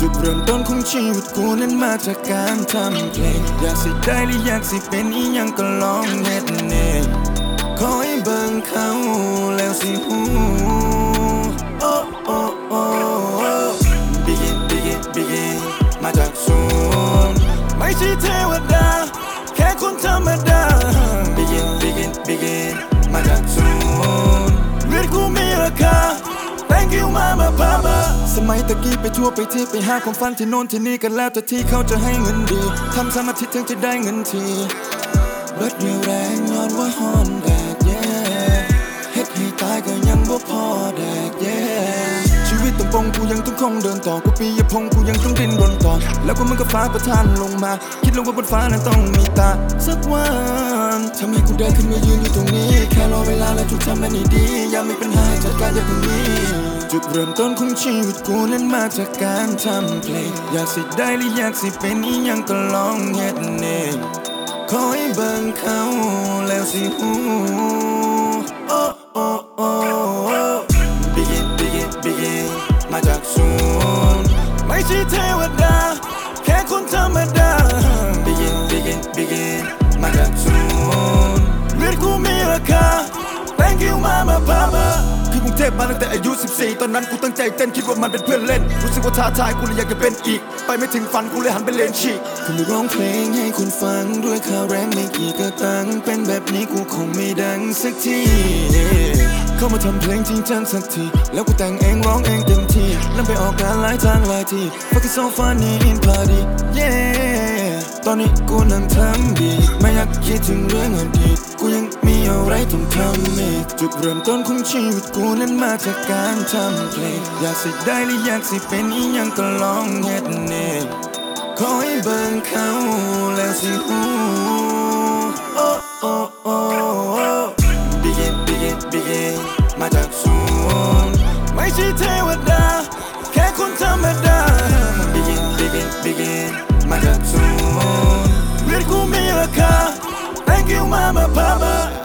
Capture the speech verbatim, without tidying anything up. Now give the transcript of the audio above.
จุดเริ่มต้นของชีวิตกูนั้นมาจากการทำเพลงอยากสิได้หรืออยากสิเป็นอีหยังก็ลองเฮ็ดเองขอให้เบิ่งเขาแล้วสิฮู้โอ้โอ้โอ้ Begin Begin Begin มาจากศูนย์ไม่ใช่เทวดาแค่คนธรรมดา Begin Begin Begin มาจากศูนย์เลือดกูมีราคา Thank you mama papa สมัยตะกี้ไปทั่วไปที่ไปหาความฝันที่โน่นที่นี่กันแล้วแต่ที่เขาจะให้เงินดีทำสมาธิถึงจะได้เงินทีเบิดเรียวแรงย้อนว่าฮอนแดดเย่เฮ็ดให้ตายก็ยังบ่พอแดกเย่ชีวิตต้องปงกูยังต้องคงเดินต่อกูปียพงกูยังต้องดิ้นรนต่อแล้วก็มันก็ฟ้าประทานลงมาคิดลงว่าบนฟ้านั้นต้องมีตาสักวันทำให้กูได้ขึ้นมายืนอยู่ตรงนี้แค่รอเวลาและทุกทำมันดีอย่ามีปัญหาจัดการอย่าเพิ่งมีจุดเริ่มต้นของชีวิตกูนั้นมาจากการทำเพลงอยากสิได้หรืออยากสิเป็นอีหยังก็ลองเฮ็ดเองขอให้เบิ่งเขาแล้วสิฮู้โอ้โอ้โอ้ Begin Begin Begin มาจากศูนย์ไม่ใช่เทวดาแค่คนธรรมดา Begin Begin Begin มาจากศูนย์เลือดกูมีราคา Thank you mama papaคือกรุงเทพมาตั้งแต่อายุสิบสี่ตอนนั้นกูตั้งใจเต้นคิดว่ามันเป็นเพื่อนเล่นรู้สึกว่าท้าทายกูเลยอยากจะเป็นอีกไปไม่ถึงฝันกูเลยหันไปเล่นฉีกกูเลยร้องเพลงให้คุณฟังด้วยค่าแรงไม่กี่กระตังเป็นแบบนี้กูคงไม่ดังสักทีเข้ามาทำเพลงจริงจังสักทีแล้วกูแต่งเองร้องเองเต็มที่แล้วไปออกงานหลายทางหลายที่ Fucking so funny in party yeah ตอนนี้กูนั่งทำดีไม่อยากคิดถึงเรื่องอดีตกูยังมีอะไรต้องทำอีกจุดเริ่มต้นของชีวิตกูนั้นมาจากการทำเพลงอยากสิได้หรืออยากสิเป็นอีหยังก็ลองเฮ็ดเองขอให้เบิ่งเขาแล้วสิฮู้โอ้โอ้โอ้ Begin Begin Begin มาจากศูนย์ไม่ใช่เทวดาแค่คนธรรมดา Begin Begin Begin มาจากศูนย์เลือดกูมีราคา Thank you mama papa